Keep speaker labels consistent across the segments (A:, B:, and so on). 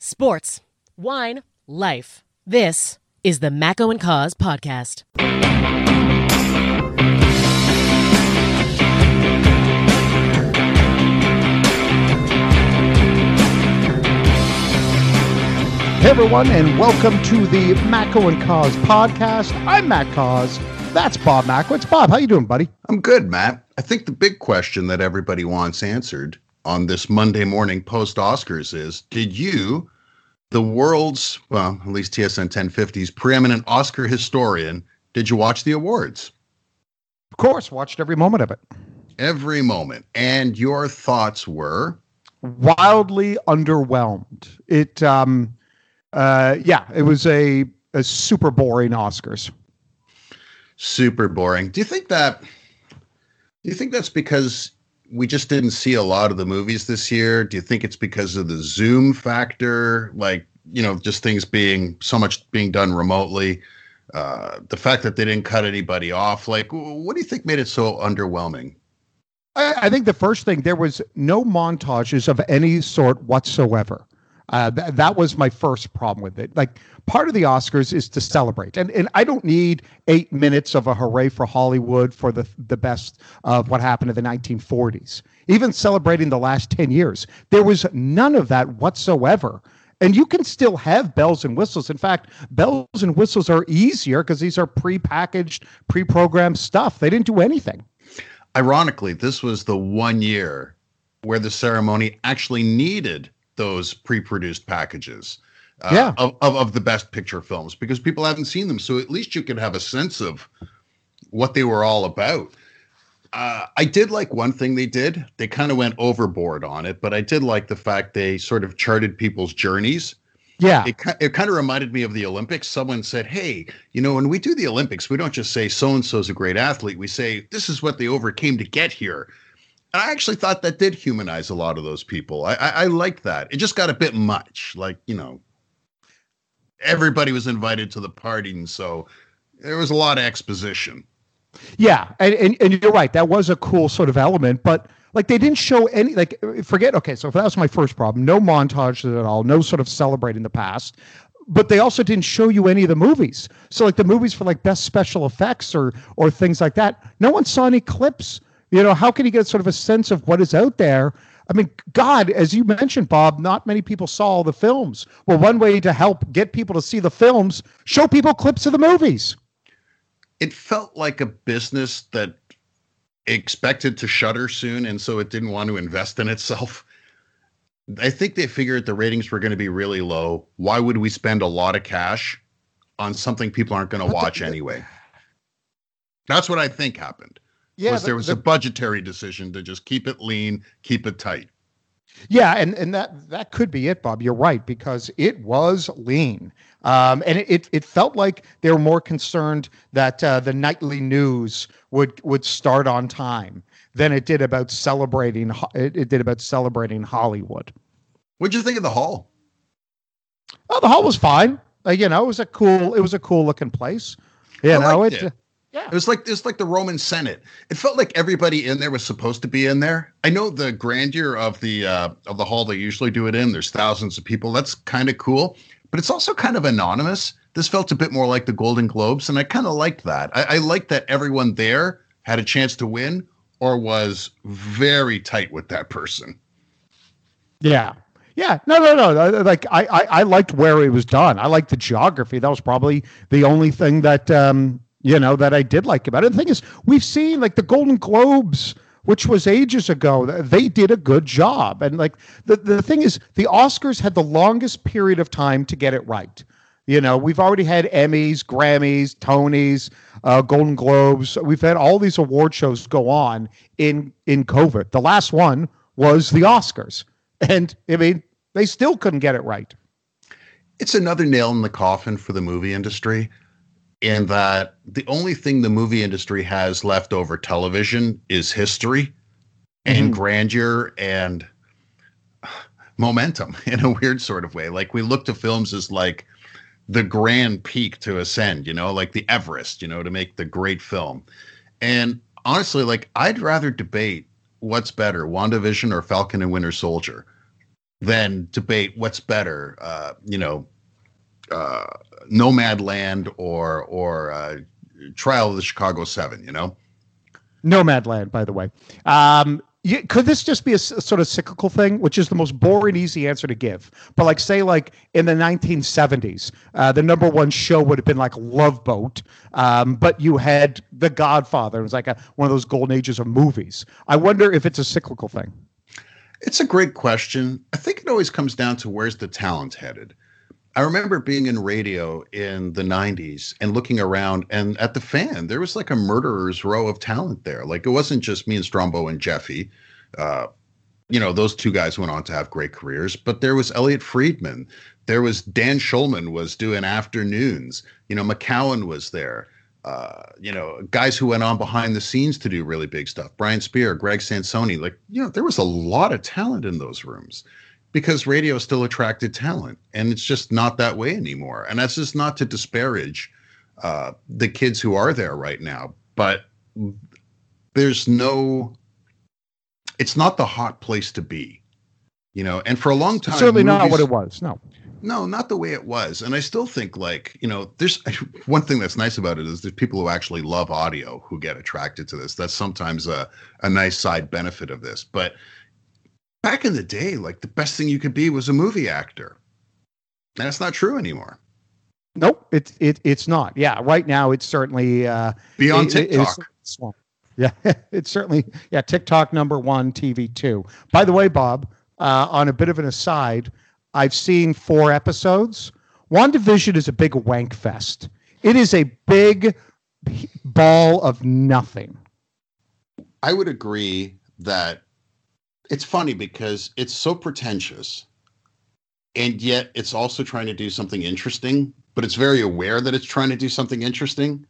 A: Sports, wine, life. This is the Macco and Cause podcast.
B: Hey everyone, and welcome to the Macco and Cause podcast. I'm Matt Cause. That's Bob Macko. Bob, how you doing, buddy?
C: I'm good, Matt. I think the big question that everybody wants answered on this Monday morning post-Oscars is, did you, the world's, well, at least TSN 1050's preeminent Oscar historian, did you watch the awards?
B: Of course, watched every moment of it.
C: Every moment. And your thoughts were?
B: Wildly underwhelmed. It was a super boring Oscars.
C: Super boring. Do you think that's because we just didn't see a lot of the movies this year? Do you think it's because of the Zoom factor? Like, you know, just things being so much being done remotely. The fact that they didn't cut anybody off. Like, what do you think made it so underwhelming?
B: I think the first thing, there was no montages of any sort whatsoever. That was my first problem with it. Like, part of the Oscars is to celebrate. And I don't need 8 minutes of a hooray for Hollywood for the best of what happened in the 1940s. Even celebrating the last 10 years. There was none of that whatsoever. And you can still have bells and whistles. In fact, bells and whistles are easier because these are pre-packaged, pre-programmed stuff. They didn't do anything.
C: Ironically, this was the one year where the ceremony actually needed those pre-produced packages of the best picture films, because people haven't seen them. So at least you could have a sense of what they were all about. I did like one thing they did. They kind of went overboard on it, but I did like the fact they sort of charted people's journeys.
B: Yeah.
C: It kind of reminded me of the Olympics. Someone said, hey, you know, when we do the Olympics, we don't just say so-and-so's a great athlete. We say, this is what they overcame to get here. And I actually thought that did humanize a lot of those people. I liked that. It just got a bit much. Like, you know, everybody was invited to the party, and so there was a lot of exposition.
B: Yeah, and you're right. That was a cool sort of element, but like they didn't show any, like, forget, okay, so that was my first problem. No montages at all, no sort of celebrating the past. But they also didn't show you any of the movies. So like the movies for like best special effects or things like that, no one saw any clips. You know, how can you get sort of a sense of what is out there? I mean, God, as you mentioned, Bob, not many people saw all the films. Well, one way to help get people to see the films, show people clips of the movies.
C: It felt like a business that expected to shutter soon, and so it didn't want to invest in itself. I think they figured the ratings were going to be really low. Why would we spend a lot of cash on something people aren't going to watch anyway? That's what I think happened. Yeah, there was a budgetary decision to just keep it lean, keep it tight.
B: Yeah, and that could be it, Bob. You're right, because it was lean. And it felt like they were more concerned that the nightly news would start on time than it did about celebrating Hollywood.
C: What'd you think of the hall?
B: Oh, the hall was fine. You know, it was a cool looking place. You know, yeah.
C: It was like the Roman Senate. It felt like everybody in there was supposed to be in there. I know the grandeur of the hall they usually do it in. There's thousands of people. That's kind of cool, but it's also kind of anonymous. This felt a bit more like the Golden Globes, and I kind of liked that. I liked that everyone there had a chance to win or was very tight with that person.
B: Yeah. Yeah, no. Like I liked where it was done. I liked the geography. That was probably the only thing that that I did like about it. The thing is, we've seen like the Golden Globes, which was ages ago. They did a good job. And like the thing is, the Oscars had the longest period of time to get it right. You know, we've already had Emmys, Grammys, Tonys, Golden Globes. We've had all these award shows go on in COVID. The last one was the Oscars. And I mean, they still couldn't get it right.
C: It's another nail in the coffin for the movie industry, in that the only thing the movie industry has left over television is history and grandeur and momentum in a weird sort of way. Like, we look to films as like the grand peak to ascend, you know, like the Everest, you know, to make the great film. And honestly, like, I'd rather debate what's better, WandaVision or Falcon and Winter Soldier. than debate what's better, Nomadland or Trial of the Chicago 7,
B: Nomadland, by the way. Could this just be a sort of cyclical thing, which is the most boring, easy answer to give? But like, say, like in the 1970s, the number one show would have been like Love Boat, but you had The Godfather. It was like one of those golden ages of movies. I wonder if it's a cyclical thing.
C: It's a great question. I think it always comes down to where's the talent headed. I remember being in radio in the 90s and looking around, and at the Fan, there was like a murderer's row of talent there. Like, it wasn't just me and Strombo and Jeffy. Those two guys went on to have great careers, but there was Elliot Friedman. There was Dan Schulman was doing afternoons. McCowan was there. Guys who went on behind the scenes to do really big stuff. Brian Spear, Greg Sansoni. There was a lot of talent in those rooms, because radio still attracted talent, and it's just not that way anymore. And that's just not to disparage the kids who are there right now, but it's not the hot place to be, and for a long time,
B: certainly not what it was.
C: No, not the way it was. And I still think there's one thing that's nice about it is there's people who actually love audio who get attracted to this. That's sometimes a nice side benefit of this, but back in the day, the best thing you could be was a movie actor. And that's not true anymore.
B: Nope, it's not. Yeah, right now it's certainly
C: beyond TikTok.
B: Yeah, it's certainly TikTok number one, TV 2. By the way, Bob, on a bit of an aside, I've seen 4 episodes. WandaVision is a big wank fest. It is a big ball of nothing.
C: I would agree that. It's funny because it's so pretentious, and yet it's also trying to do something interesting, but it's very aware that it's trying to do something interesting.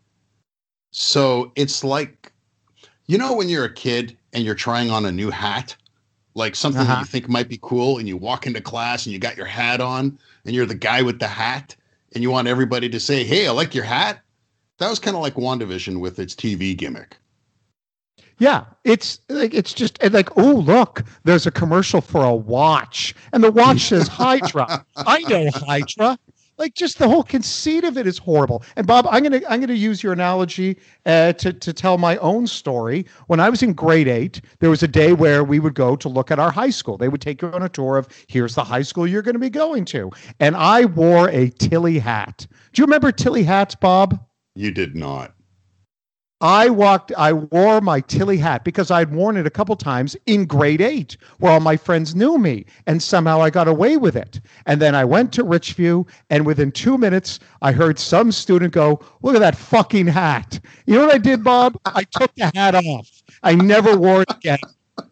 C: So it's like, when you're a kid and you're trying on a new hat, like something that you think might be cool, and you walk into class and you got your hat on and you're the guy with the hat and you want everybody to say, "Hey, I like your hat." That was kind of like WandaVision with its TV gimmick.
B: Yeah, it's just like, oh, look, there's a commercial for a watch, and the watch says Hydra. I know Hydra. Just the whole conceit of it is horrible. And Bob, I'm gonna use your analogy to tell my own story. When I was in grade 8, there was a day where we would go to look at our high school. They would take you on a tour of, here's the high school you're going to be going to, and I wore a Tilly hat. Do you remember Tilly hats, Bob?
C: You did not.
B: I wore my Tilly hat because I'd worn it a couple times in grade 8 where all my friends knew me, and somehow I got away with it. And then I went to Richview, and within 2 minutes, I heard some student go, "Look at that fucking hat." You know what I did, Bob? I took the hat off. I never wore it again.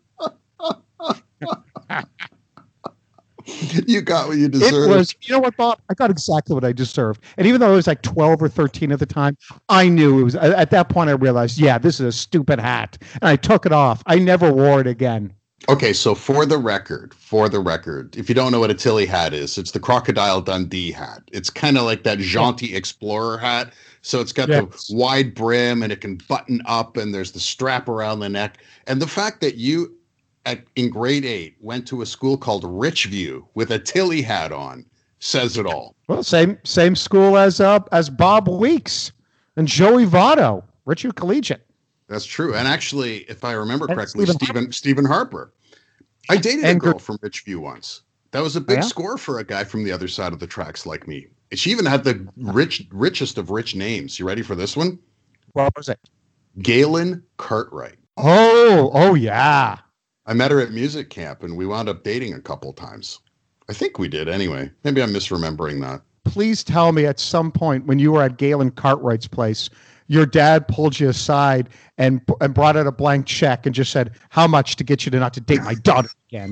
C: You got what you deserved.
B: It was, you know what, Bob? I got exactly what I deserved. And even though I was like 12 or 13 at the time, I knew it was, at that point I realized, this is a stupid hat. And I took it off. I never wore it again.
C: Okay, so for the record, if you don't know what a Tilly hat is, it's the Crocodile Dundee hat. It's kind of like that jaunty explorer hat. So it's got the wide brim, and it can button up, and there's the strap around the neck. And the fact that you in grade 8 went to a school called Richview with a Tilly hat on says it all.
B: Well, same school as Bob Weeks and Joey Votto, Richview Collegiate.
C: That's true. And actually, if I remember correctly, Stephen Harper. I dated a girl from Richview once. That was a big score for a guy from the other side of the tracks like me. She even had the richest of rich names. You ready for this one?
B: What was it?
C: Galen Cartwright.
B: Oh yeah.
C: I met her at music camp, and we wound up dating a couple times. I think we did anyway. Maybe I'm misremembering that.
B: Please tell me at some point when you were at Galen Cartwright's place, your dad pulled you aside and brought out a blank check and just said, "How much to get you to not to date my daughter again?"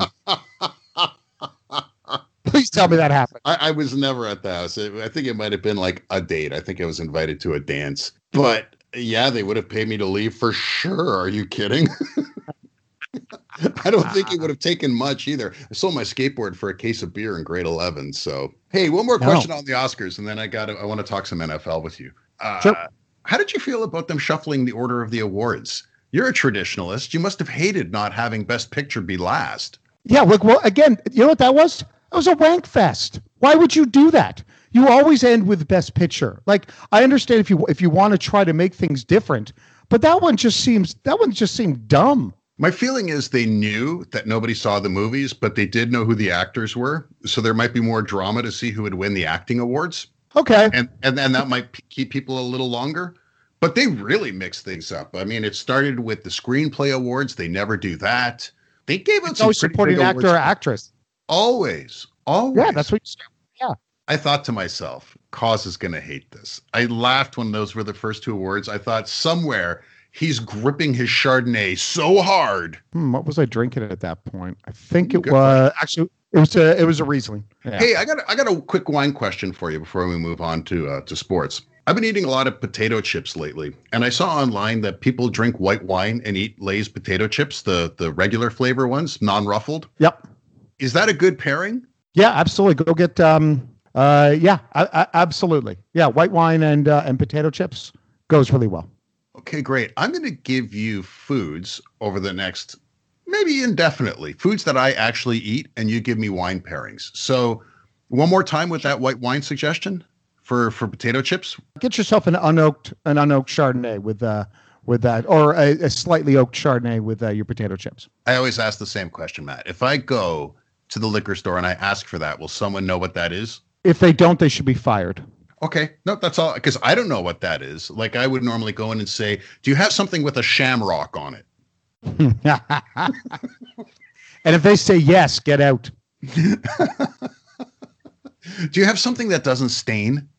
B: Please tell me that happened.
C: I was never at the house. I think it might have been like a date. I think I was invited to a dance. But yeah, they would have paid me to leave for sure. Are you kidding? I don't think it would have taken much either. I sold my skateboard for a case of beer in grade 11. So, hey, one more question on the Oscars, and then I want to talk some NFL with you.
B: Sure.
C: How did you feel about them shuffling the order of the awards? You're a traditionalist. You must have hated not having Best Picture be last.
B: Yeah, well, again, you know what that was? That was a wank fest. Why would you do that? You always end with best picture. Like, I understand if you want to try to make things different, but that one just seemed dumb.
C: My feeling is they knew that nobody saw the movies, but they did know who the actors were. So there might be more drama to see who would win the acting awards.
B: Okay.
C: And that might keep people a little longer. But they really mixed things up. I mean, it started with the screenplay awards. They never do that. They gave out some
B: supporting actor or actress.
C: Always.
B: Yeah, that's what. Yeah.
C: I thought to myself, Cause is going to hate this. I laughed when those were the first two awards. I thought somewhere he's gripping his Chardonnay so hard.
B: What was I drinking at that point? I think it was actually it was a Riesling. Yeah.
C: Hey, I got a quick wine question for you before we move on to sports. I've been eating a lot of potato chips lately, and I saw online that people drink white wine and eat Lay's potato chips, the regular flavor ones, non-ruffled.
B: Yep.
C: Is that a good pairing?
B: Yeah, absolutely. Go get absolutely. Yeah, white wine and potato chips goes really well.
C: Okay, great. I'm going to give you foods over the next, maybe indefinitely, foods that I actually eat, and you give me wine pairings. So one more time with that white wine suggestion for potato chips.
B: Get yourself an unoaked Chardonnay with that, or a slightly oaked Chardonnay with your potato chips.
C: I always ask the same question, Matt. If I go to the liquor store and I ask for that, will someone know what that is? If
B: they don't, they should be fired.
C: Okay. No, that's all. Because I don't know what that is. Like, I would normally go in and say, do you have something with a shamrock on it?
B: And if they say yes, get out.
C: Do you have something that doesn't stain?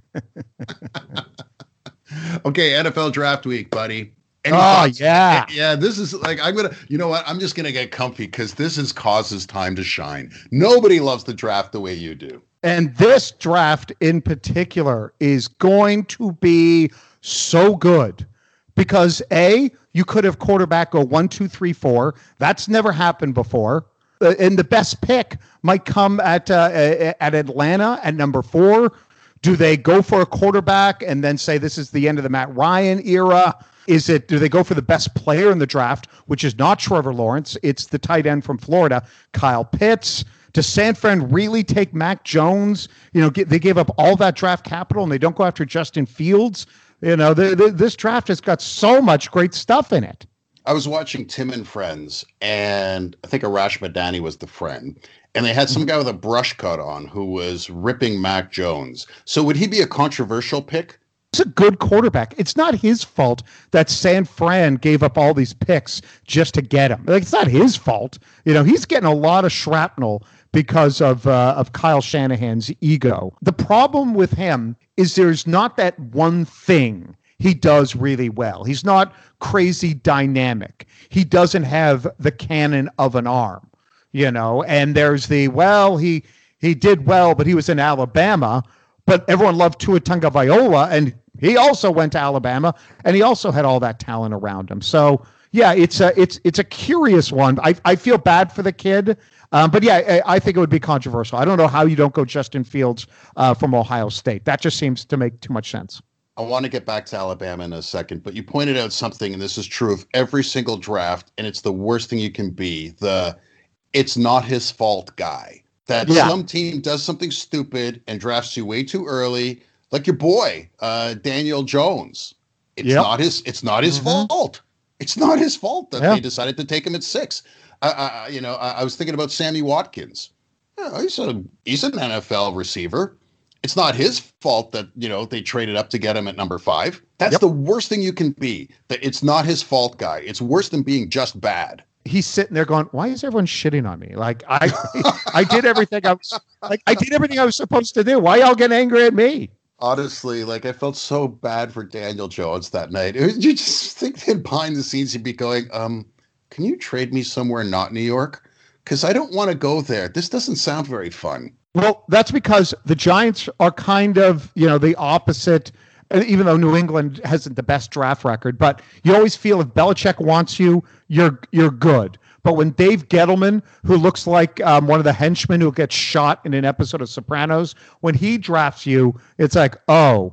C: Okay, NFL draft week, buddy. Any thoughts?
B: Yeah.
C: Yeah, this is like, you know what? I'm just going to get comfy because this is Cause's time to shine. Nobody loves the draft the way you do.
B: And this draft in particular is going to be so good because you could have quarterback go 1, 2, 3, 4. That's never happened before. And the best pick might come at Atlanta at number 4. Do they go for a quarterback and then say this is the end of the Matt Ryan era? Do they go for the best player in the draft, which is not Trevor Lawrence? It's the tight end from Florida, Kyle Pitts. Does San Fran really take Mac Jones? They gave up all that draft capital and they don't go after Justin Fields. This draft has got so much great stuff in it.
C: I was watching Tim and Friends, and I think Arash Madani was the friend. And they had some guy with a brush cut on who was ripping Mac Jones. So would he be a controversial pick?
B: He's a good quarterback. It's not his fault that San Fran gave up all these picks just to get him. Like, it's not his fault. He's getting a lot of shrapnel because of Kyle Shanahan's ego. The problem with him is there's not that one thing he does really well. He's not crazy dynamic. He doesn't have the cannon of an arm, and there's he did well, but he was in Alabama, but everyone loved Tua Tagovailoa, and he also went to Alabama, and he also had all that talent around him. So yeah, it's a curious one. I feel bad for the kid. But yeah, I think it would be controversial. I don't know how you don't go Justin Fields from Ohio State. That just seems to make too much sense.
C: I want to get back to Alabama in a second, but you pointed out something, and this is true of every single draft, and it's the worst thing you can be. It's not his fault guy. That some team does something stupid and drafts you way too early, like your boy, Daniel Jones. It's not his fault. It's not his fault that they decided to take him at 6. I was thinking about Sammy Watkins. He's an NFL receiver. It's not his fault that, they traded up to get him at number 5. That's the worst thing you can be. That it's not his fault, guy. It's worse than being just bad.
B: He's sitting there going, why is everyone shitting on me? Like I did everything I was supposed to do. Why y'all get angry at me?
C: Honestly, I felt so bad for Daniel Jones that night. You just think that behind the scenes he'd be going, can you trade me somewhere not New York? Because I don't want to go there. This doesn't sound very fun.
B: Well, that's because the Giants are kind of, the opposite, even though New England hasn't the best draft record. But you always feel if Belichick wants you, you're good. But when Dave Gettleman, who looks like one of the henchmen who gets shot in an episode of Sopranos, when he drafts you, it's like, no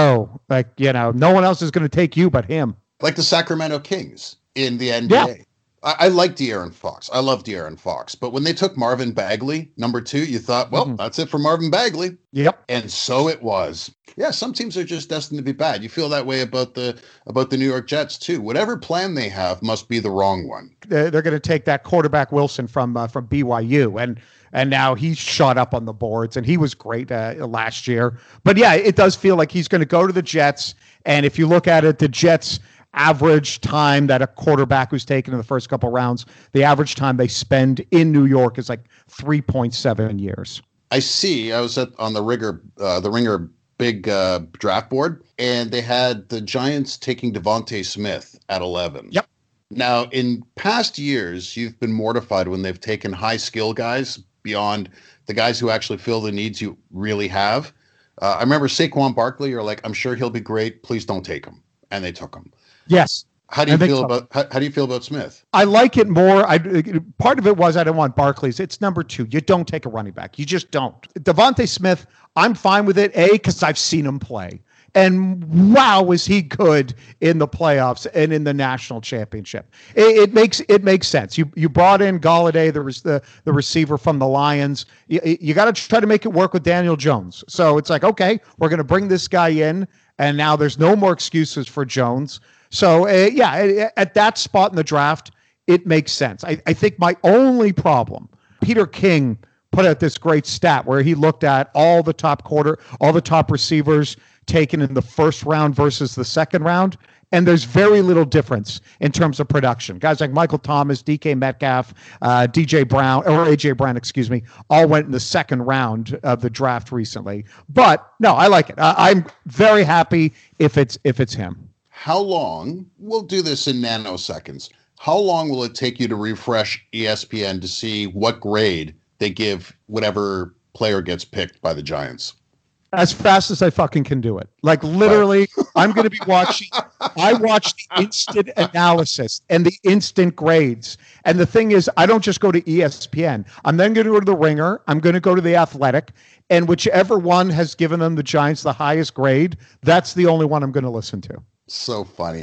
B: one else is going to take you but him.
C: Like the Sacramento Kings in the NBA. I like De'Aaron Fox. I love De'Aaron Fox. But when they took Marvin Bagley, number 2, you thought, well, that's it for Marvin Bagley.
B: Yep.
C: And so it was. Yeah, some teams are just destined to be bad. You feel that way about the New York Jets too. Whatever plan they have must be the wrong one.
B: They're going to take that quarterback Wilson from BYU, and now he's shot up on the boards, and he was great last year. But yeah, it does feel like he's going to go to the Jets. And if you look at it, the Jets' average time that a quarterback who's taken in the first couple rounds, the average time they spend in New York is like 3.7 years.
C: I was on the Ringer big draft board, and they had the Giants taking Devontae Smith at 11.
B: Yep.
C: Now, in past years, you've been mortified when they've taken high skill guys beyond the guys who actually fill the needs you really have. I remember Saquon Barkley. You're like, I'm sure he'll be great. Please don't take him. And they took him.
B: Yes.
C: How do you feel about Smith?
B: I like it more. Part of it was I don't want Barkley's. It's number 2. You don't take a running back. You just don't. Devontae Smith, I'm fine with it. Because I've seen him play. And wow, was he good in the playoffs and in the national championship. It makes sense. You brought in Golladay, the receiver from the Lions. You got to try to make it work with Daniel Jones. So it's like, okay, we're going to bring this guy in, and now there's no more excuses for Jones. So at that spot in the draft, it makes sense. I think my only problem, Peter King put out this great stat where he looked at all the top receivers taken in the first round versus the second round. And there's very little difference in terms of production. Guys like Michael Thomas, DK Metcalf, AJ Brown, all went in the second round of the draft recently. But no, I like it. I'm very happy if it's him.
C: How long, we'll do this in nanoseconds, how long will it take you to refresh ESPN to see what grade they give whatever player gets picked by the Giants?
B: As fast as I fucking can do it. Like literally, I'm going to be watching. I watch the instant analysis and the instant grades. And the thing is, I don't just go to ESPN. I'm then going to go to the Ringer. I'm going to go to the Athletic. And whichever one has given them the Giants the highest grade, that's the only one I'm going to listen to.
C: So funny.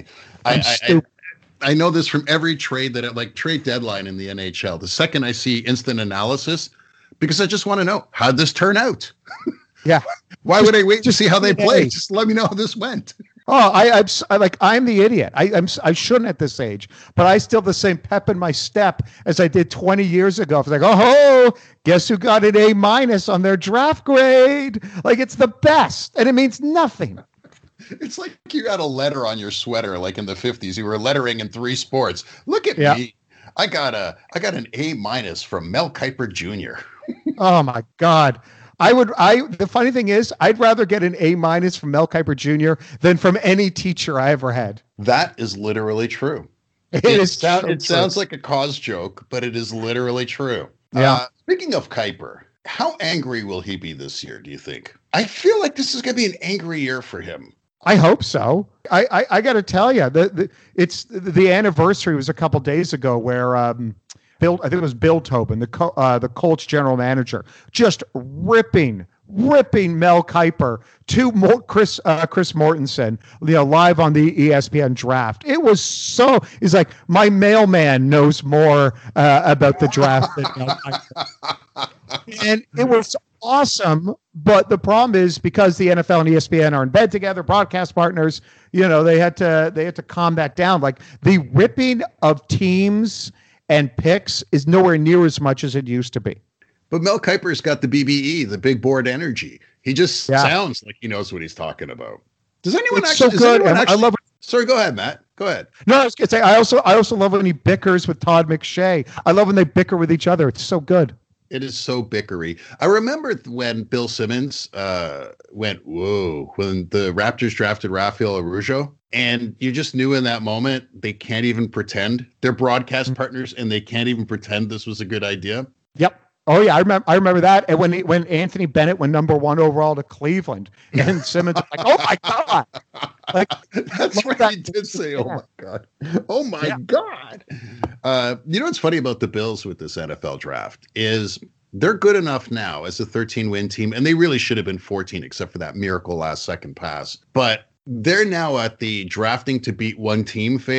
C: I know this from every trade trade deadline in the NHL. The second I see instant analysis, because I just want to know, how'd this turn out?
B: Yeah.
C: Why would I wait to see how they play? Just let me know how this went.
B: Oh, I'm the idiot. I shouldn't at this age, but I still have the same pep in my step as I did 20 years ago. It's like, oh, guess who got an A- on their draft grade? Like it's the best, and it means nothing.
C: It's like you had a letter on your sweater, like in the 50s. You were lettering in 3 sports. Look at me. I got an A- from Mel Kiper Jr.
B: Oh my God. The funny thing is, I'd rather get an A- from Mel Kiper Jr. than from any teacher I ever had.
C: That is literally true.
B: It
C: sounds like a cause joke, but it is literally true.
B: Yeah.
C: Speaking of Kiper, how angry will he be this year, do you think? I feel like this is going to be an angry year for him.
B: I hope so. I got to tell you, the anniversary was a couple days ago where I think it was Bill Tobin, the Colts general manager, just ripping Mel Kiper to Chris Mortensen, live on the ESPN draft. It was he's like, my mailman knows more about the draft than Mel Kiper. And it was awesome. But the problem is, because the NFL and ESPN are in bed together, broadcast partners, they had to calm that down. Like the ripping of teams and picks is nowhere near as much as it used to be.
C: But Mel Kiper's got the BBE, the big board energy. He just sounds like he knows what he's talking about. Does anyone
B: so good? I love it.
C: Sorry, go ahead, Matt. Go ahead.
B: No, I was going to say, I also love when he bickers with Todd McShay. I love when they bicker with each other. It's so good.
C: It is so bickery. I remember when Bill Simmons went, whoa, when the Raptors drafted Rafael Arujo. And you just knew in that moment, they can't even pretend. They're broadcast partners, and they can't even pretend this was a good idea.
B: Yep. Oh, yeah, I remember that. And when Anthony Bennett went number 1 overall to Cleveland, and Simmons was like, oh, my God. Like,
C: that's right. He did say, oh, my God. Oh, my God. What's funny about the Bills with this NFL draft is they're good enough now as a 13-win team, and they really should have been 14, except for that miracle last-second pass. But they're now at the drafting to beat one team phase.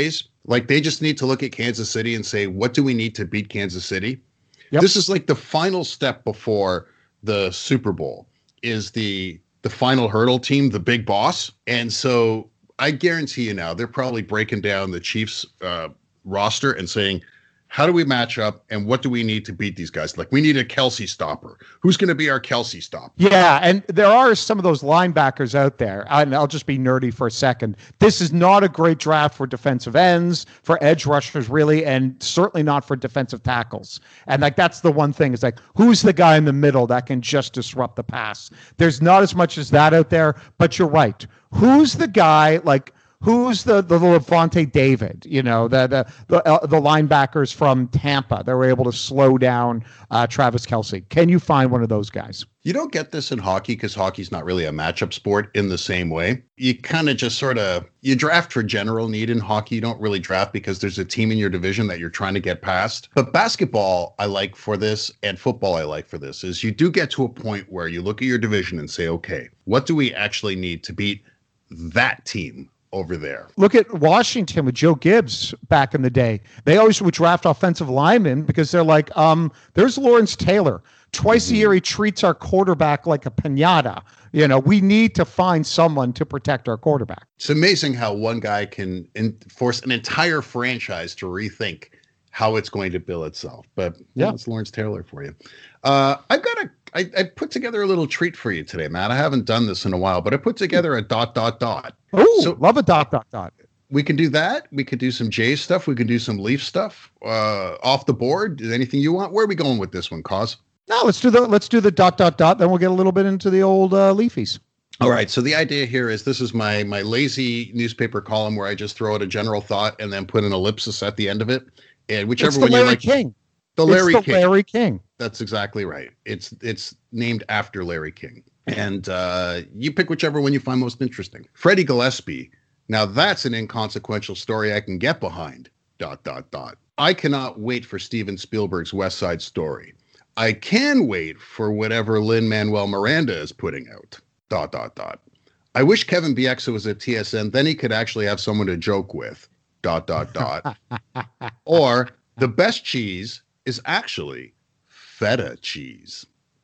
C: Like they just need to look at Kansas City and say, what do we need to beat Kansas City?
B: Yep.
C: This is like the final step before the Super Bowl is the final hurdle team, the big boss. And so I guarantee you now, they're probably breaking down the Chiefs roster and saying, how do we match up and what do we need to beat these guys? Like we need a Kelsey stopper. Who's going to be our Kelsey stopper?
B: Yeah, and there are some of those linebackers out there. And I'll just be nerdy for a second. This is not a great draft for defensive ends, for edge rushers, really, and certainly not for defensive tackles. And like that's the one thing is like, who's the guy in the middle that can just disrupt the pass? There's not as much as that out there, but you're right. Who's the guy like? Who's the Levante David? You know, the linebackers from Tampa. They were able to slow down Travis Kelce. Can you find one of those guys?
C: You don't get this in hockey because hockey's not really a matchup sport in the same way. You kind of just you draft for general need in hockey. You don't really draft because there's a team in your division that you're trying to get past. But basketball, I like for this, and football, I like for this, is you do get to a point where you look at your division and say, okay, what do we actually need to beat that team over there?
B: Look at Washington with Joe Gibbs back in the day. They always would draft offensive linemen because they're like, there's Lawrence Taylor. Twice a year, he treats our quarterback like a piñata. You know, we need to find someone to protect our quarterback.
C: It's amazing how one guy can force an entire franchise to rethink how it's going to bill itself. But yeah, it's Lawrence Taylor for you. I put together a little treat for you today, Matt. I haven't done this in a while, but I put together a ...
B: Oh, so love a ...
C: We can do that. We could do some Jays stuff. We could do some Leaf stuff off the board. Anything you want? Where are we going with this one, Cause?
B: No, let's do the ... Then we'll get a little bit into the old Leafies.
C: All right. So the idea here is this is my lazy newspaper column where I just throw out a general thought and then put an ellipsis at the end of it. And whichever one you like.
B: King.
C: The
B: Larry King.
C: That's exactly right. It's named after Larry King. And you pick whichever one you find most interesting. Freddie Gillespie. Now that's an inconsequential story I can get behind. ... I cannot wait for Steven Spielberg's West Side Story. I can wait for whatever Lin-Manuel Miranda is putting out. ... I wish Kevin Bieksa was at TSN. Then he could actually have someone to joke with. ... Or the best cheese is actually feta cheese. ...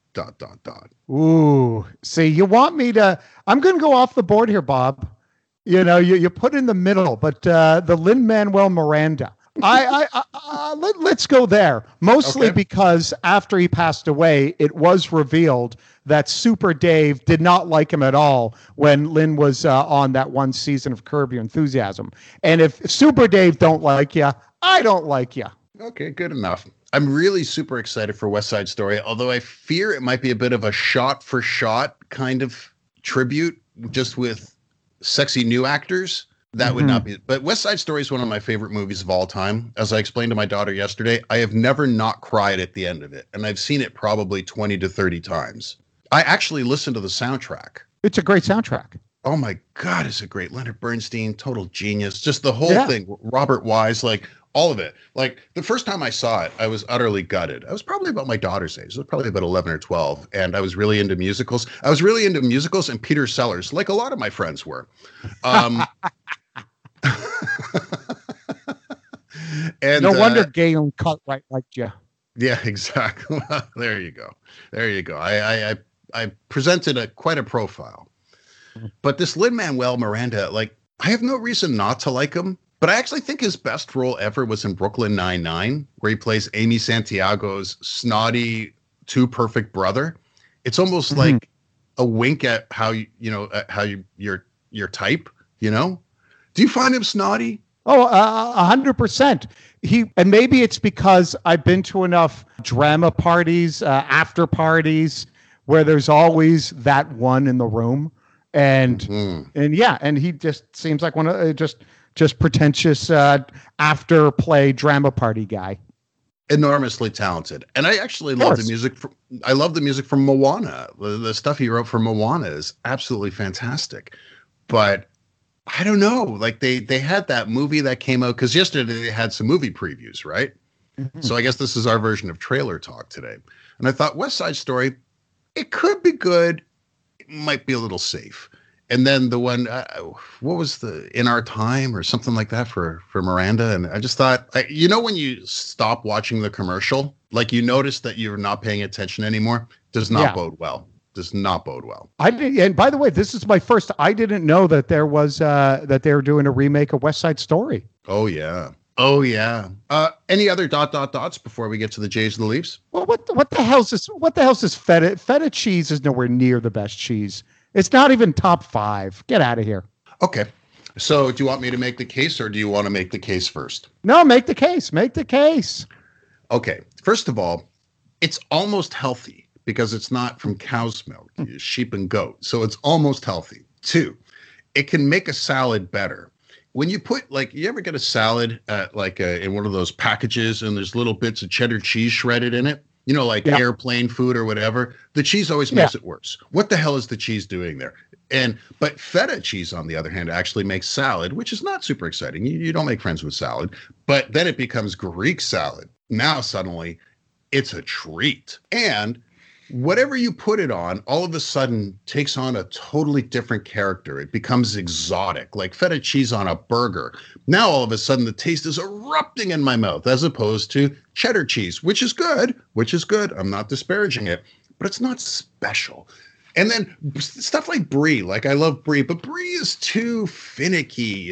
B: Ooh, see, you want me to? I'm going to go off the board here, Bob. You know, you put in the middle, but the Lin-Manuel Miranda. Let's go there. Mostly because after he passed away, it was revealed that Super Dave did not like him at all when Lin was on that one season of Curb Your Enthusiasm. And if Super Dave don't like you, I don't like you.
C: Okay, good enough. I'm really super excited for West Side Story, although I fear it might be a bit of a shot-for-shot kind of tribute, just with sexy new actors. That would not be. But West Side Story is one of my favorite movies of all time. As I explained to my daughter yesterday, I have never not cried at the end of it, and I've seen it probably 20 to 30 times. I actually listened to the soundtrack.
B: It's a great soundtrack.
C: Oh my God, it's a great Leonard Bernstein, total genius. Just the whole thing. Robert Wise, like all of it. Like the first time I saw it, I was utterly gutted. I was probably about my daughter's age. I was probably about 11 or 12. And I was really into musicals. And Peter Sellers, like a lot of my friends were. And
B: no wonder Galen Cartwright liked you.
C: Yeah, exactly. There you go. I presented quite a profile. But this Lin-Manuel Miranda, like, I have no reason not to like him, but I actually think his best role ever was in Brooklyn Nine-Nine, where he plays Amy Santiago's snotty, too perfect brother. It's almost like a wink at how your type, you know? Do you find him snotty?
B: Oh, 100%. And maybe it's because I've been to enough drama parties, after parties, where there's always that one in the room. And he just seems like one of just pretentious after play drama party guy.
C: Enormously talented, and I actually love the music. I love the music from Moana. The stuff he wrote for Moana is absolutely fantastic. But I don't know, like they had that movie that came out because yesterday they had some movie previews, right? So I guess this is our version of trailer talk today. And I thought West Side Story, it could be good. It might be a little safe. And then the one, what was the In Our Time or something like that for Miranda? And I just thought, when you stop watching the commercial, like you notice that you're not paying attention anymore, does not bode well. Does not bode well.
B: I did, and by the way, this is my first. I didn't know that there was that they were doing a remake of West Side Story.
C: Oh yeah. Any other dots before we get to the Jays and the Leafs?
B: Well, what the hell's this? What the hell's this feta? Feta cheese is nowhere near the best cheese. It's not even top 5. Get out of here.
C: Okay. So do you want me to make the case, or do you want to make the case first?
B: No, make the case. Make the case.
C: Okay. First of all, it's almost healthy because it's not from cow's milk, sheep and goat. So it's almost healthy. 2, it can make a salad better. When you put, you ever get a salad at in one of those packages and there's little bits of cheddar cheese shredded in it? Airplane food or whatever. The cheese always makes it worse. What the hell is the cheese doing there? But feta cheese, on the other hand, actually makes salad, which is not super exciting. You don't make friends with salad. But then it becomes Greek salad. Now suddenly it's a treat. And whatever you put it on, all of a sudden takes on a totally different character. It becomes exotic, like feta cheese on a burger. Now, all of a sudden, the taste is erupting in my mouth, as opposed to cheddar cheese, which is good. I'm not disparaging it, but it's not special. And then stuff like brie, I love brie, but brie is too finicky,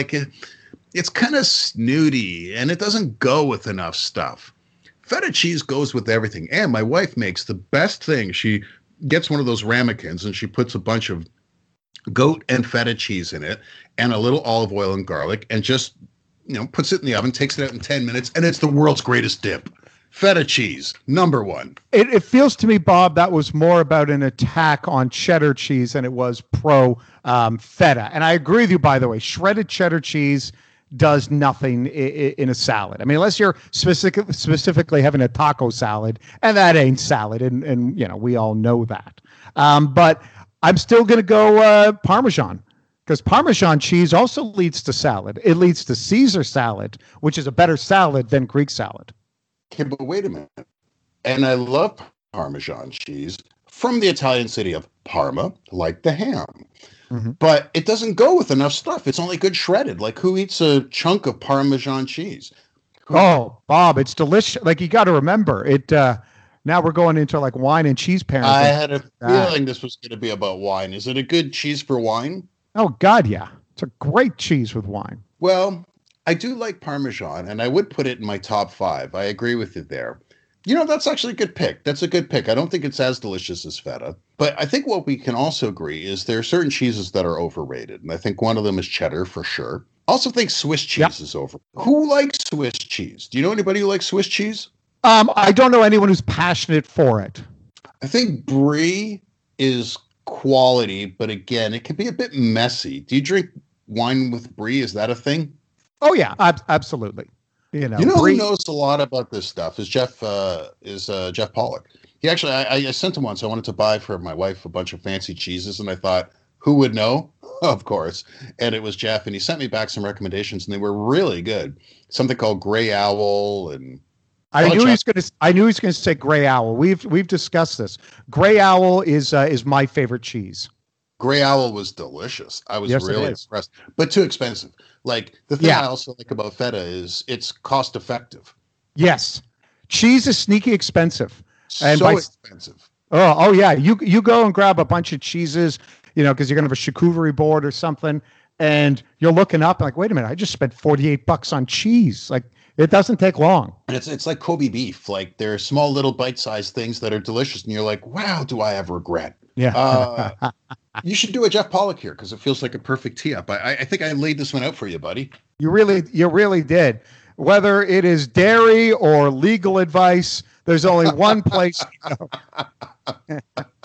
C: it's kind of snooty and it doesn't go with enough stuff. Feta cheese goes with everything. And my wife makes the best thing. She gets one of those ramekins and she puts a bunch of goat and feta cheese in it and a little olive oil and garlic and just, puts it in the oven, takes it out in 10 minutes, and it's the world's greatest dip. Feta cheese, number 1.
B: It feels to me, Bob, that was more about an attack on cheddar cheese than it was pro feta. And I agree with you, by the way. Shredded cheddar cheese does nothing in a salad. I mean, unless you're specifically having a taco salad, and that ain't salad, and we all know that. But I'm still going to go Parmesan, because Parmesan cheese also leads to salad. It leads to Caesar salad, which is a better salad than Greek salad.
C: Okay, but wait a minute. And I love Parmesan cheese from the Italian city of Parma, like the ham. Mm-hmm. But it doesn't go with enough stuff. It's only good shredded. Who eats a chunk of Parmesan cheese?
B: Oh, Bob, it's delicious. You got to remember it. Now we're going into wine and cheese pairings.
C: I had a feeling this was going to be about wine. Is it a good cheese for wine?
B: Oh, God, yeah. It's a great cheese with wine.
C: Well, I do like Parmesan, and I would put it in my top 5. I agree with you there. That's actually a good pick. That's a good pick. I don't think it's as delicious as feta. But I think what we can also agree is there are certain cheeses that are overrated. And I think one of them is cheddar for sure. I also think Swiss cheese is over. Who likes Swiss cheese? Do you know anybody who likes Swiss cheese?
B: I don't know anyone who's passionate for it.
C: I think brie is quality, but again, it can be a bit messy. Do you drink wine with brie? Is that a thing?
B: Oh, yeah, absolutely.
C: Who knows a lot about this stuff is Jeff Pollock. He actually, I sent him once. I wanted to buy for my wife a bunch of fancy cheeses, and I thought, who would know? Of course. And it was Jeff, and he sent me back some recommendations, and they were really good. Something called Gray Owl, and
B: I knew he was going to say Gray Owl. We've discussed this. Gray Owl is my favorite cheese.
C: Gray Owl was delicious. I was really impressed, but too expensive. The thing I also like about feta is it's cost effective.
B: Yes. Cheese is sneaky expensive.
C: And expensive.
B: Oh yeah. You go and grab a bunch of cheeses, because you're going to have a charcuterie board or something, and you're looking up wait a minute, I just spent $48 on cheese. It doesn't take long.
C: And it's like Kobe beef. They're small little bite-sized things that are delicious, and you're like, wow, do I have regret?
B: Yeah.
C: You should do a Jeff Pollock here because it feels like a perfect tee up. I think I laid this one out for you, buddy.
B: You really did. Whether it is dairy or legal advice, there's only one place to go.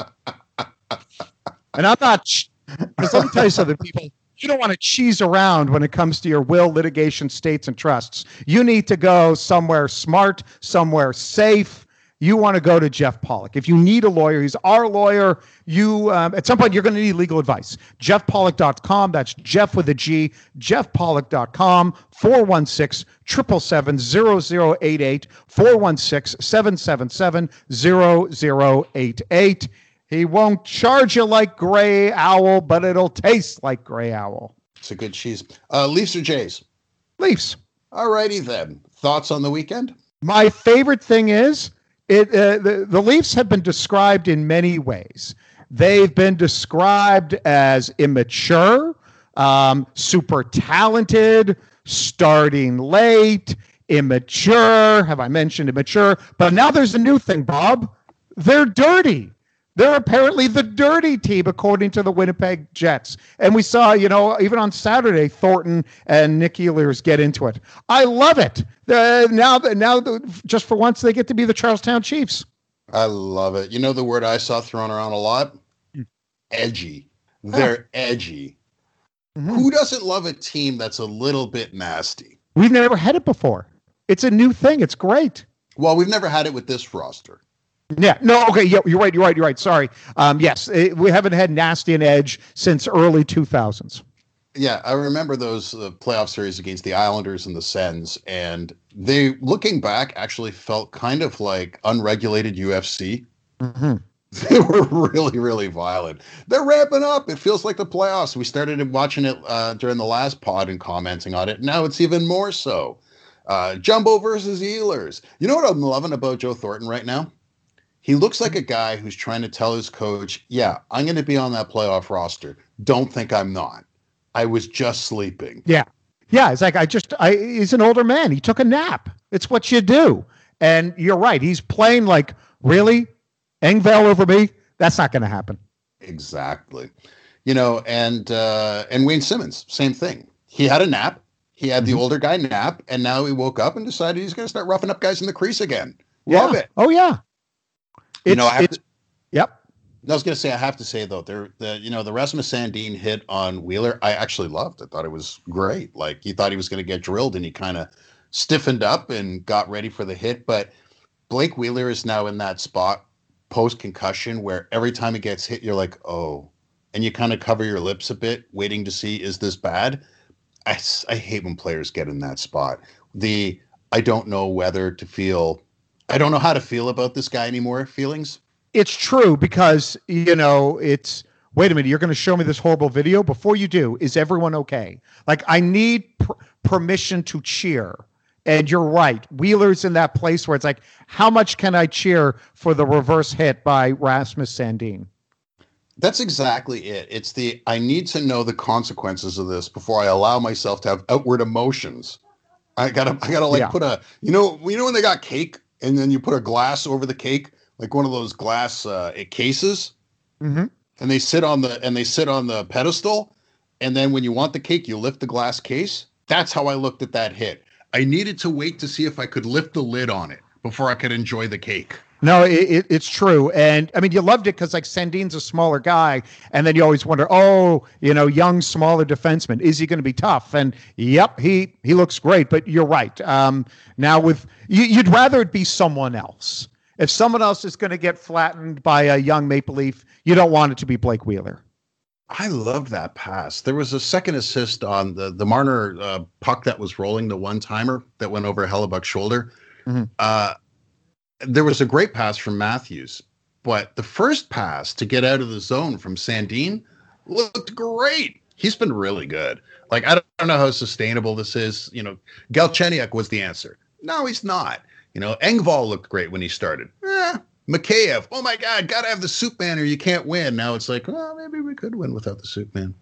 B: And I'm not, because let me tell you something, people. You don't want to cheese around when it comes to your will, litigation, states, and trusts. You need to go somewhere smart, somewhere safe. You want to go to Jeff Pollock. If you need a lawyer, he's our lawyer. You at some point, you're going to need legal advice. JeffPollock.com. That's Jeff with a G. JeffPollock.com. 416-777-0088. 416-777-0088. He won't charge you like Gray Owl, but it'll taste like Gray Owl.
C: It's a good cheese. Leafs or Jays?
B: Leafs.
C: All righty then. Thoughts on the weekend?
B: My favorite thing is the Leafs have been described in many ways. They've been described as immature, super talented, starting late, immature. Have I mentioned immature? But now there's a new thing, Bob. They're dirty. They're apparently the dirty team, according to the Winnipeg Jets. And we saw, even on Saturday, Thornton and Nick Ehlers get into it. I love it. Now, just for once, they get to be the Charlestown Chiefs.
C: I love it. You know the word I saw thrown around a lot? Edgy. They're edgy. Mm-hmm. Who doesn't love a team that's a little bit nasty?
B: We've never had it before. It's a new thing. It's great.
C: Well, we've never had it with this roster.
B: Yeah. No. Okay. Yeah. You're right. Sorry. Yes. We haven't had nasty and edge since early 2000s.
C: Yeah, I remember those playoff series against the Islanders and the Sens, and they, looking back, actually felt kind of like unregulated UFC.
B: Mm-hmm.
C: They were really, really violent. They're ramping up. It feels like the playoffs. We started watching it during the last pod and commenting on it. Now it's even more so. Jumbo versus Ehlers. You know what I'm loving about Joe Thornton right now? He looks like a guy who's trying to tell his coach, yeah, I'm going to be on that playoff roster. Don't think I'm not. I was just sleeping.
B: Yeah. Yeah. It's like, he's an older man. He took a nap. It's what you do. And you're right. He's playing like, really? Engvall over me? That's not going to happen.
C: Exactly. And Wayne Simmons, same thing. He had a nap. He had the older guy nap. And now he woke up and decided he's going to start roughing up guys in the crease again. Love it.
B: Oh, yeah.
C: Yep.
B: I
C: was going to say, I have to say, though, the Rasmus Sandin hit on Wheeler, I actually loved. I thought it was great. Like, he thought he was going to get drilled, and he kind of stiffened up and got ready for the hit. But Blake Wheeler is now in that spot post-concussion where every time he gets hit, you're like, oh. And you kind of cover your lips a bit, waiting to see, is this bad? I hate when players get in that spot. I don't know I don't know how to feel about this guy anymore feelings.
B: It's true because, wait a minute, you're going to show me this horrible video? Before you do, is everyone okay? Like, I need permission to cheer. And you're right. Wheeler's in that place where it's like, how much can I cheer for the reverse hit by Rasmus Sandin?
C: That's exactly it. It's I need to know the consequences of this before I allow myself to have outward emotions. I gotta put when they got cake and then you put a glass over the cake, like one of those glass cases,
B: mm-hmm.
C: and they sit on the pedestal, and then when you want the cake, you lift the glass case. That's how I looked at that hit. I needed to wait to see if I could lift the lid on it before I could enjoy the cake.
B: No, it's true. And I mean, you loved it because like Sandin's a smaller guy. And then you always wonder, young, smaller defenseman, is he going to be tough? And yep, he looks great. But you're right. Now you'd rather it be someone else. If someone else is going to get flattened by a young Maple Leaf, you don't want it to be Blake Wheeler.
C: I love that pass. There was a second assist on the Marner puck that was rolling, the one-timer that went over Hellebuck's shoulder.
B: Mm-hmm.
C: There was a great pass from Matthews, but the first pass to get out of the zone from Sandin looked great. He's been really good. Like, I don't know how sustainable this is. Galchenyuk was the answer. No, he's not. Engvall looked great when he started. Mikheyev, oh my God, got to have the soup man or you can't win. Now it's like, well, maybe we could win without the soup man.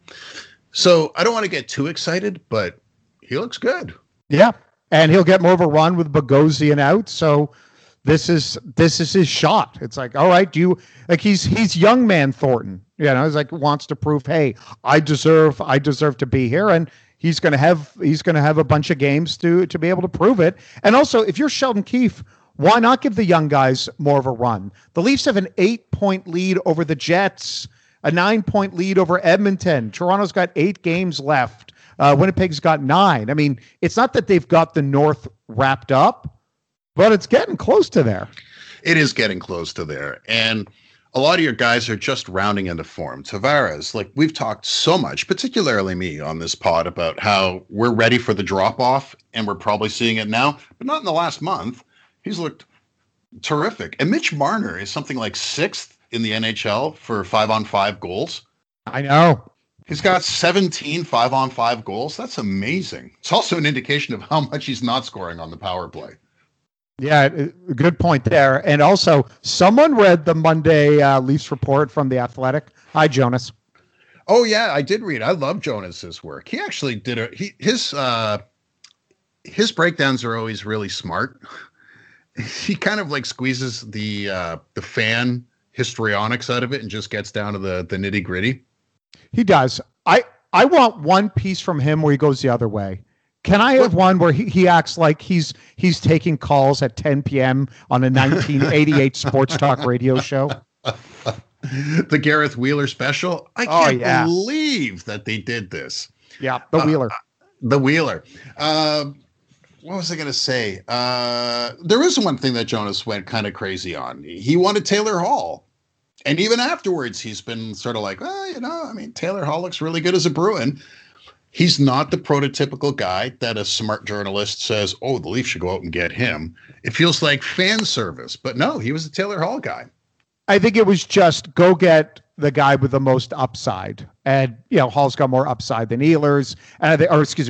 C: So I don't want to get too excited, but he looks good.
B: Yeah, and he'll get more of a run with Bogosian out. So this is his shot. It's like, all right, he's young man Thornton. He's like wants to prove, hey, I deserve to be here, and he's going to have a bunch of games to be able to prove it. And also, if you're Sheldon Keefe, why not give the young guys more of a run? The Leafs have an 8-point lead over the Jets, a 9-point lead over Edmonton. Toronto's got 8 games left. Winnipeg's got 9. I mean, it's not that they've got the North wrapped up, but it's getting close to there.
C: It is getting close to there. And a lot of your guys are just rounding into form. Tavares, like we've talked so much, particularly me on this pod, about how we're ready for the drop-off, and we're probably seeing it now, but not in the last month. He's looked terrific. And Mitch Marner is something like 6th in the NHL for 5-on-5 goals.
B: I know.
C: He's got 17 5-on-5 goals. That's amazing. It's also an indication of how much he's not scoring on the power play.
B: Yeah, good point there. And also, someone read the Monday Leafs report from The Athletic. Hi, Jonas.
C: Oh, yeah, I did read. I love Jonas's work. He actually did his breakdowns are always really smart. He kind of like squeezes the fan histrionics out of it and just gets down to the nitty gritty. He
B: does. I want one piece from him where he goes the other way. Can I have one where he acts like he's taking calls at 10 p.m. on a 1988 sports talk radio show?
C: The Gareth Wheeler special. I can't believe that they did this.
B: Yeah, the Wheeler.
C: The Wheeler. What was I going to say? There is one thing that Jonas went kind of crazy on. He wanted Taylor Hall. And even afterwards, he's been sort of like, Taylor Hall looks really good as a Bruin. He's not the prototypical guy that a smart journalist says, oh, the Leafs should go out and get him. It feels like fan service. But no, he was a Taylor Hall guy.
B: I think it was just go get the guy with the most upside. And, Hall's got more upside than Ehlers, than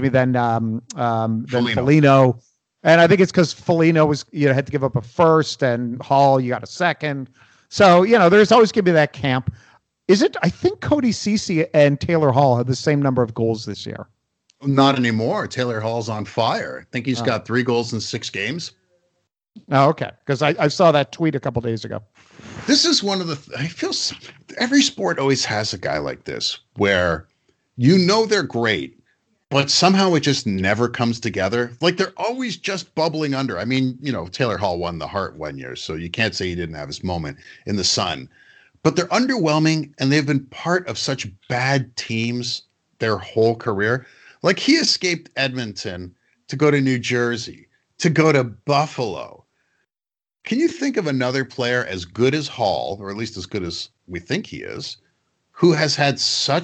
B: Foligno. And I think it's because Foligno was, had to give up a first, and Hall, you got a second. So, there's always going to be that camp. I think Cody Ceci and Taylor Hall have the same number of goals this year.
C: Not anymore. Taylor Hall's on fire. I think he's got 3 goals in 6 games.
B: Oh, okay. Because I saw that tweet a couple days ago.
C: This is one of I feel every sport always has a guy like this where they're great, but somehow it just never comes together. Like they're always just bubbling under. I mean, Taylor Hall won the Hart one year, so you can't say he didn't have his moment in the sun. But they're underwhelming, and they've been part of such bad teams their whole career. Like he escaped Edmonton to go to New Jersey, to go to Buffalo. Can you think of another player as good as Hall, or at least as good as we think he is, who has had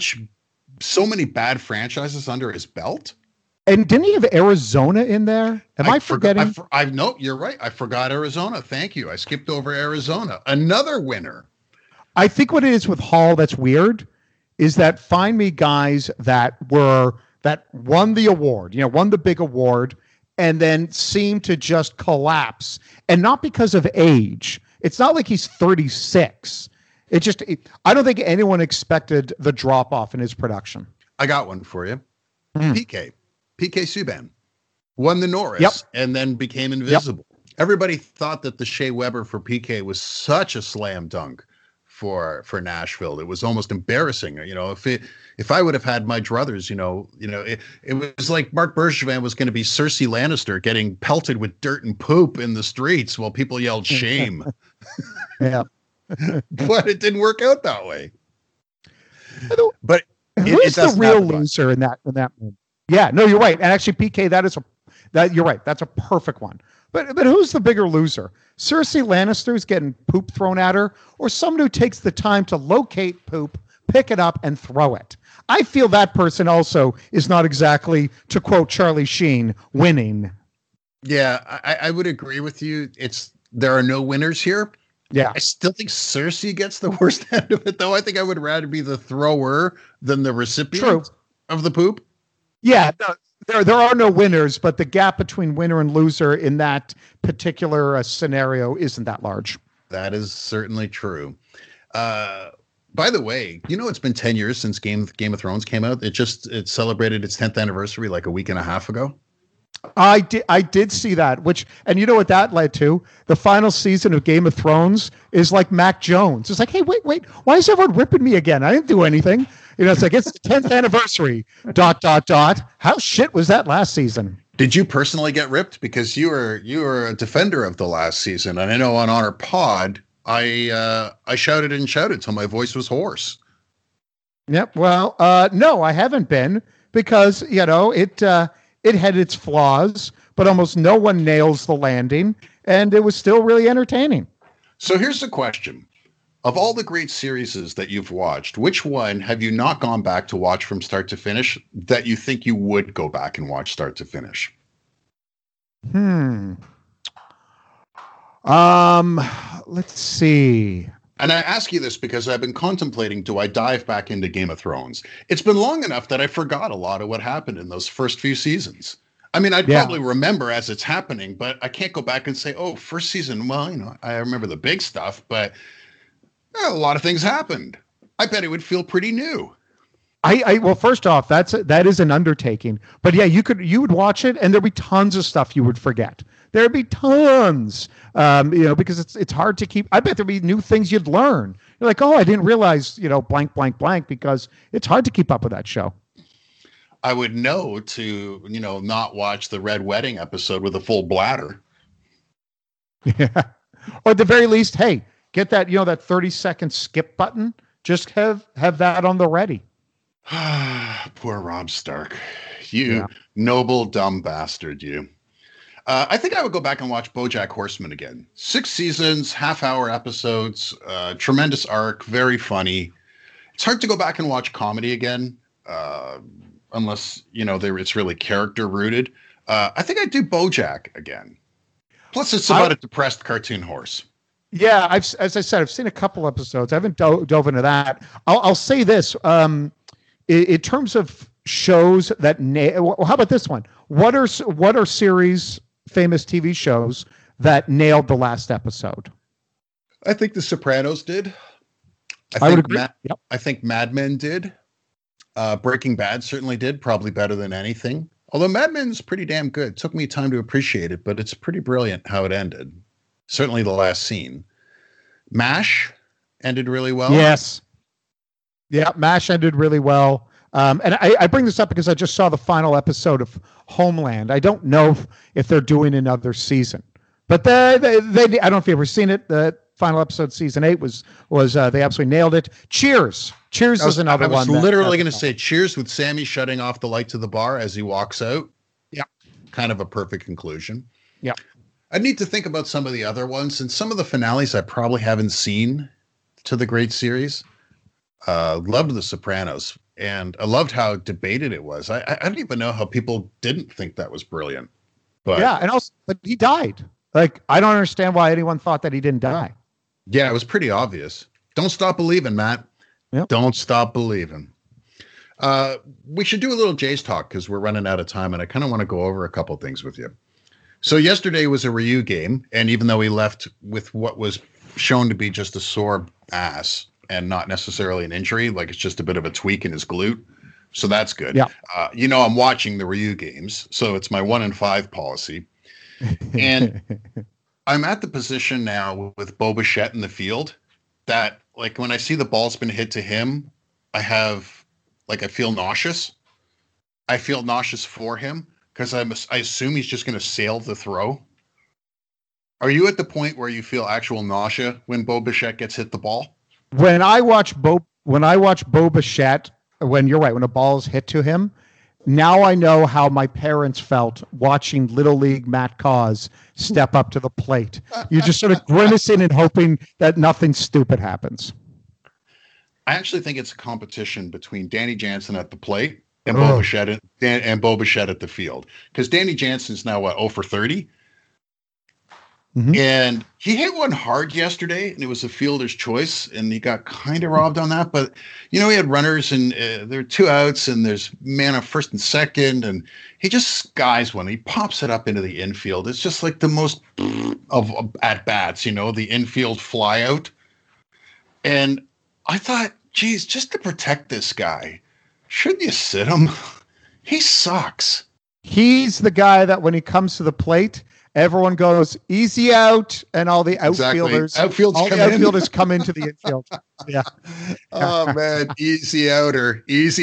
C: so many bad franchises under his belt?
B: And didn't he have Arizona in there? Am I forgetting?
C: No, you're right. I forgot Arizona. Thank you. I skipped over Arizona. Another winner.
B: I think what it is with Hall that's weird is that find me guys that won the award, won the big award, and then seem to just collapse. And not because of age. It's not like he's 36. I don't think anyone expected the drop off in his production.
C: I got one for you. PK Subban won the Norris and then became invisible. Everybody thought that the Shea Weber for PK was such a slam dunk for Nashville. It was almost embarrassing. If I would have had my druthers, it was like Mark Bergevin was going to be Cersei Lannister getting pelted with dirt and poop in the streets while people yelled shame.
B: Yeah.
C: But it didn't work out that way. But
B: who's the real loser in that moment? Yeah, no, you're right. And actually, PK, you're right. That's a perfect one. But who's the bigger loser? Cersei Lannister's getting poop thrown at her, or someone who takes the time to locate poop, pick it up, and throw it? I feel that person also is not exactly, to quote Charlie Sheen, winning.
C: Yeah, I would agree with you. There are no winners here.
B: Yeah.
C: I still think Cersei gets the worst end of it, though. I think I would rather be the thrower than the recipient of the poop.
B: Yeah, there are no winners, but the gap between winner and loser in that particular scenario isn't that large.
C: That is certainly true. By the way, it's been 10 years since Game of Thrones came out. It celebrated its 10th anniversary like a week and a half ago.
B: I did see that, and you know what that led to? The final season of Game of Thrones is like Mac Jones. It's like, hey, wait, why is everyone ripping me again? I didn't do anything. It's like, it's the 10th anniversary, ... How shit was that last season?
C: Did you personally get ripped? Because you were a defender of the last season. And I know on Honor Pod, I shouted and shouted till my voice was hoarse.
B: Yep. Well, no, I haven't been, because, it had its flaws, but almost no one nails the landing, and it was still really entertaining.
C: So here's the question. Of all the great series that you've watched, which one have you not gone back to watch from start to finish that you think you would go back and watch start to finish?
B: Let's see.
C: And I ask you this because I've been contemplating, do I dive back into Game of Thrones? It's been long enough that I forgot a lot of what happened in those first few seasons. I mean, I'd probably remember as it's happening, but I can't go back and say, oh, first season, well, I remember the big stuff, but a lot of things happened. I bet it would feel pretty new.
B: Well, first off, that is an undertaking. But yeah, you would watch it, and there'd be tons of stuff you would forget. There'd be tons, because it's hard to keep. I bet there'd be new things you'd learn. You're like, oh, I didn't realize, blank, blank, blank, because it's hard to keep up with that show.
C: I would know to, not watch the Red Wedding episode with a full bladder.
B: Yeah. Or at the very least, hey, get that, that 30-second skip button. Just have that on the ready.
C: Poor Rob Stark. You noble, dumb bastard, you. I think I would go back and watch BoJack Horseman again. 6 seasons, half-hour episodes, tremendous arc, very funny. It's hard to go back and watch comedy again, unless, it's really character-rooted. I think I'd do BoJack again. Plus, it's about a depressed cartoon horse.
B: Yeah, as I said, I've seen a couple episodes. I haven't dove into that. I'll say this. In terms of shows that how about this one? What are series, famous TV shows that nailed the last episode?
C: I think The Sopranos did.
B: I would agree.
C: I think Mad Men did. Breaking Bad certainly did, probably better than anything. Although Mad Men's pretty damn good. It took me time to appreciate it, but it's pretty brilliant how it ended. Certainly the last scene. MASH ended really well.
B: Yes. Yeah, MASH ended really well. And I bring this up because I just saw the final episode of Homeland. I don't know if they're doing another season, but they I don't know if you've ever seen it. The final episode, season 8, was they absolutely nailed it. Cheers is another one.
C: I was literally going to say Cheers with Sammy shutting off the lights of the bar as he walks out.
B: Yeah,
C: kind of a perfect conclusion.
B: Yeah,
C: I need to think about some of the other ones and some of the finales I probably haven't seen to the great series. Loved The Sopranos, and I loved how debated it was. I don't even know how people didn't think that was brilliant. But
B: yeah, and also, but he died. Like, I don't understand why anyone thought that he didn't die.
C: Yeah, it was pretty obvious. Don't stop believing, Matt.
B: Yep.
C: Don't stop believing. We should do a little Jays talk because we're running out of time, and I kind of want to go over a couple things with you. So yesterday was a Ryu game, and even though he left with what was shown to be just a sore ass and not necessarily an injury, like it's just a bit of a tweak in his glute, so that's good.
B: Yeah.
C: I'm watching the Ryu games, so it's my 1 in 5 policy. And I'm at the position now with Bo Bichette in the field that, like, when I see the ball's been hit to him, I feel nauseous. I feel nauseous for him because I assume he's just going to sail the throw. Are you at the point where you feel actual nausea when Bo Bichette gets hit the ball?
B: When I watch Bo Bichette, when a ball is hit to him, now I know how my parents felt watching Little League Matt Cause step up to the plate. You're just sort of grimacing and hoping that nothing stupid happens.
C: I actually think it's a competition between Danny Jansen at the plate and Bo Bichette at the field. Because Danny Jansen's now, 0 for 30? Mm-hmm. And he hit one hard yesterday, and it was a fielder's choice, and he got kind of robbed on that. But, he had runners, and there are 2 outs, and there's man on first and second, and he just skies one. He pops it up into the infield. It's just like the most of at-bats, the infield fly out. And I thought, geez, just to protect this guy, shouldn't you sit him? He sucks.
B: He's the guy that when he comes to the plate, everyone goes easy out, and all the outfielders, come into the infield. Yeah.
C: Oh man, easy outer.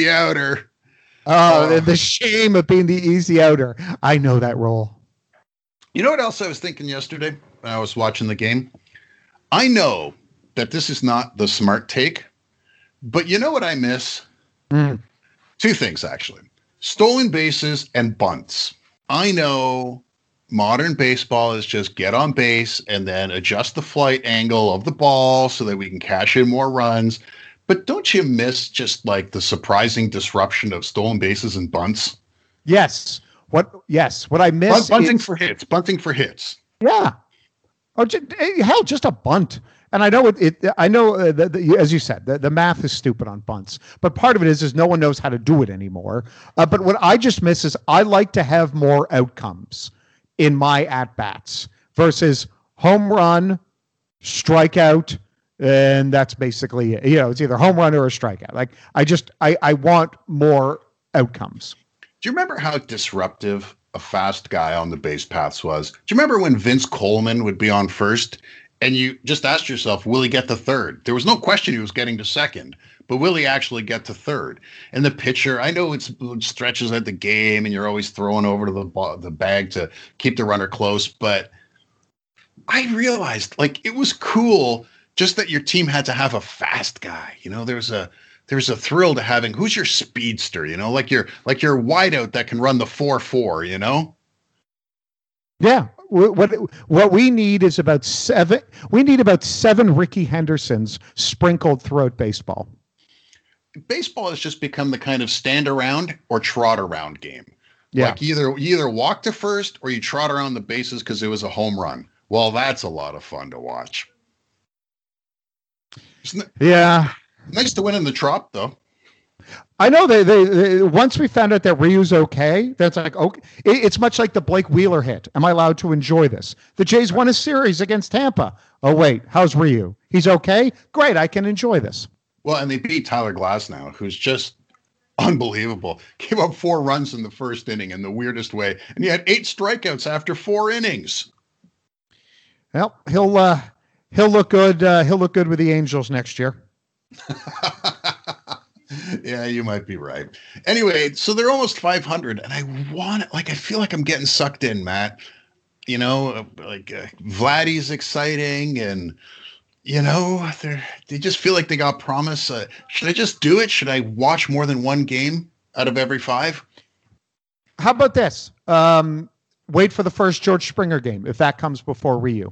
B: Oh, the shame of being the easy outer. I know that role.
C: You know what else I was thinking yesterday when I was watching the game? I know that this is not the smart take, but you know what I miss? 2 things, actually. Stolen bases and bunts. I know modern baseball is just get on base and then adjust the flight angle of the ball so that we can cash in more runs. But don't you miss just like the surprising disruption of stolen bases and bunts?
B: Yes. What I miss
C: bunting for hits.
B: Yeah. Or just a bunt. And I know I know as you said, the math is stupid on bunts, but part of it is no one knows how to do it anymore. But what I just miss is I like to have more outcomes in my at bats versus home run, strikeout, and that's basically it. It's either home run or a strikeout. Like I want more outcomes.
C: Do you remember how disruptive a fast guy on the base paths was? Do you remember when Vince Coleman would be on first and you just asked yourself, will he get to third? There was no question he was getting to second, but will he actually get to third? And the pitcher, I know it stretches out the game and you're always throwing over to the bag to keep the runner close, but I realized it was cool just that your team had to have a fast guy. There's a thrill to having who's your speedster, like your wideout that can run the 4-4,
B: Yeah. What we need is about seven Ricky Hendersons sprinkled throughout baseball.
C: Baseball has just become the kind of stand around or trot around game.
B: Yeah.
C: Like you either walk to first or you trot around the bases because it was a home run. Well, that's a lot of fun to watch.
B: Yeah.
C: Nice to win in the Trop, though.
B: I know they once we found out that Ryu's okay, that's like, okay. It's much like the Blake Wheeler hit. Am I allowed to enjoy this? The Jays won a series against Tampa. Oh, wait, how's Ryu? He's okay? Great, I can enjoy this.
C: Well, and they beat Tyler Glasnow, who's just unbelievable. Gave up 4 runs in the first inning in the weirdest way, and he had 8 strikeouts after 4 innings.
B: Well, he'll look good. He'll look good with the Angels next year.
C: Yeah, you might be right. Anyway, so they're almost 500, and I feel like I'm getting sucked in, Matt. Vladdy's exciting, and they just feel like they got promise. Should I just do it? Should I watch more than one game out of every 5?
B: How about this? Wait for the first George Springer game if that comes before Ryu.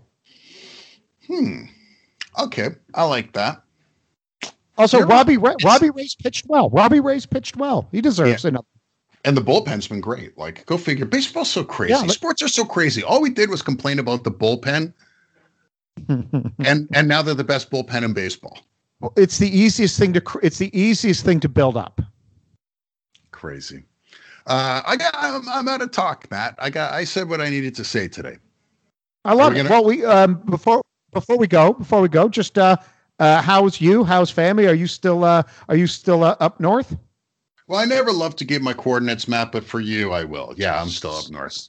C: Okay, I like that.
B: Also, Robbie Ray's pitched well. Robbie Ray's pitched well. He deserves it.
C: And the bullpen's been great. Go figure. Baseball's so crazy. Yeah, sports are so crazy. All we did was complain about the bullpen, and now they're the best bullpen in baseball.
B: Well, it's the easiest thing to build up.
C: Crazy. I'm out of talk, Matt. I said what I needed to say today.
B: I love it. Well, before we go, just how's family? Are you still up north?
C: Well, I never love to give my coordinates, Matt, but for you, I will. Yeah, I'm still up north.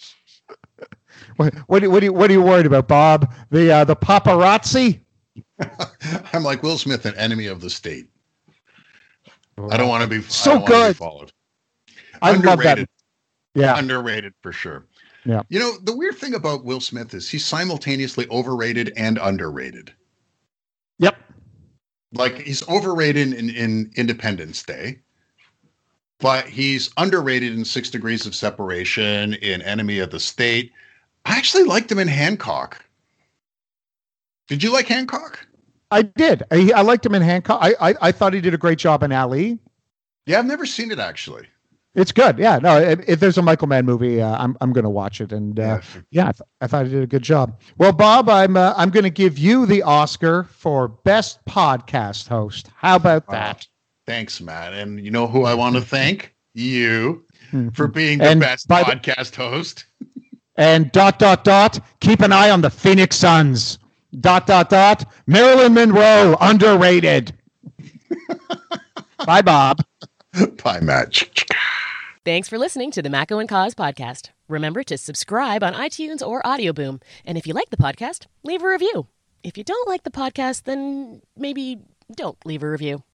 B: What are you worried about, Bob? The paparazzi?
C: I'm like Will Smith, an enemy of the state. I don't want to be
B: so good.
C: Followed.
B: I love that. Yeah,
C: underrated for sure.
B: Yeah.
C: The weird thing about Will Smith is he's simultaneously overrated and underrated.
B: Yep.
C: He's overrated in Independence Day, but he's underrated in 6 Degrees of Separation, in Enemy of the State. I actually liked him in Hancock. Did you like Hancock?
B: I did. I liked him in Hancock. I thought he did a great job in Ali.
C: Yeah, I've never seen it actually.
B: It's good. Yeah, no. If there's a Michael Mann movie, I'm going to watch it. And I thought he did a good job. Well, Bob, I'm going to give you the Oscar for best podcast host. How about that?
C: Thanks, Matt. And you know who I want to thank? You for being the best podcast host.
B: And ... keep an eye on the Phoenix Suns. ... Marilyn Monroe underrated. Bye, Bob.
C: Bye, Matt.
A: Thanks for listening to the Macco and Cause podcast. Remember to subscribe on iTunes or Audio Boom. And if you like the podcast, leave a review. If you don't like the podcast, then maybe don't leave a review.